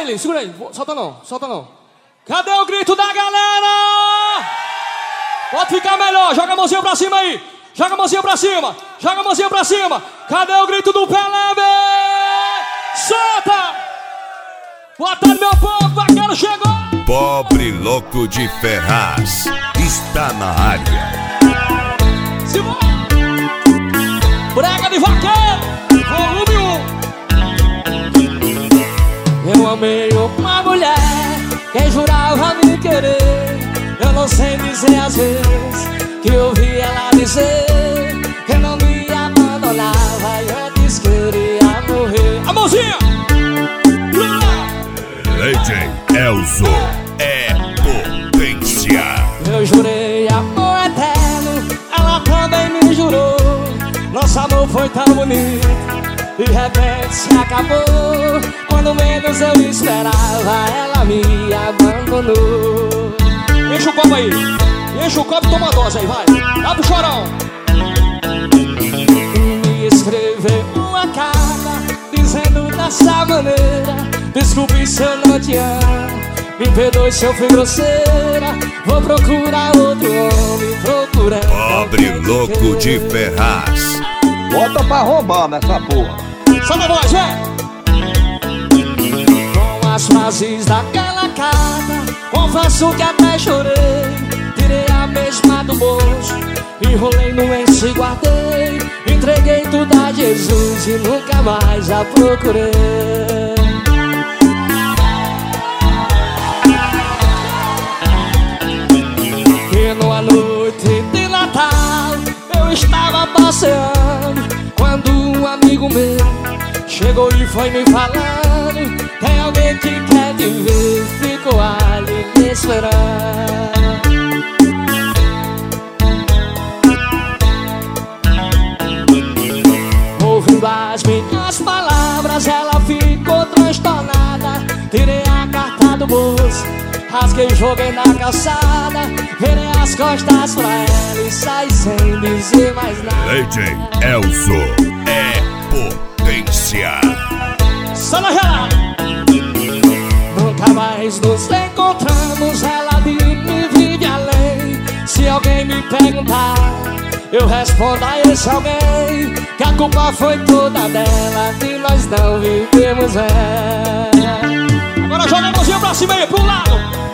ele, segura aí. Solta não, solta não. Cadê o grito da galera? Pode ficar melhor, joga a mãozinha pra cima aí. Joga a mãozinha pra cima, joga a mãozinha pra cima. Cadê o grito do Pelé? Solta! Boa tarde, meu povo, vaqueiro chegou! Pobre louco de Ferraz está na área. Simão! Brega de vaqueiro, volume 1. Eu amei uma mulher que jurava me querer. Eu não sei dizer às vezes que eu ouvi ela dizer que não me abandonava e antes queria morrer. A mãozinha! DJ Elzo é potência. Eu jurei amor eterno, ela também me jurou. Nosso amor foi tão bonito, de repente se acabou. Quando menos eu esperava, ela me abandonou. Enche o copo aí, enche o copo e toma a dose aí, vai. Dá pro chorão. Me escreveu uma carta dizendo dessa maneira: desculpe se eu não te amo, me perdoe se eu fui grosseira. Vou procurar outro homem, procurando. Pobre louco de Ferraz. Bota pra roubar nessa porra. Solta a voz, vem! Com as frases daquela carta, confesso que até chorei. Tirei a mesma do bolso, enrolei no lenço e guardei. Entreguei tudo a Jesus e nunca mais a procurei. E numa noite de Natal eu estava passeando, quando um amigo meu chegou e foi me falando: tem alguém que quer te ver, ficou ali me esperando. Ouvindo as minhas palavras, ela ficou transtornada. Tirei a carta do bolso, rasguei e joguei na calçada. Virei as costas pra ela e saí sem dizer mais nada. DJ Elzo é potência. Só na gelada. Nunca mais nos encontramos, ela de mim vive além. Se alguém me perguntar, eu respondo a esse alguém que a culpa foi toda dela, que nós não vivemos. Agora joga a mãozinha pra cima aí, pro lado.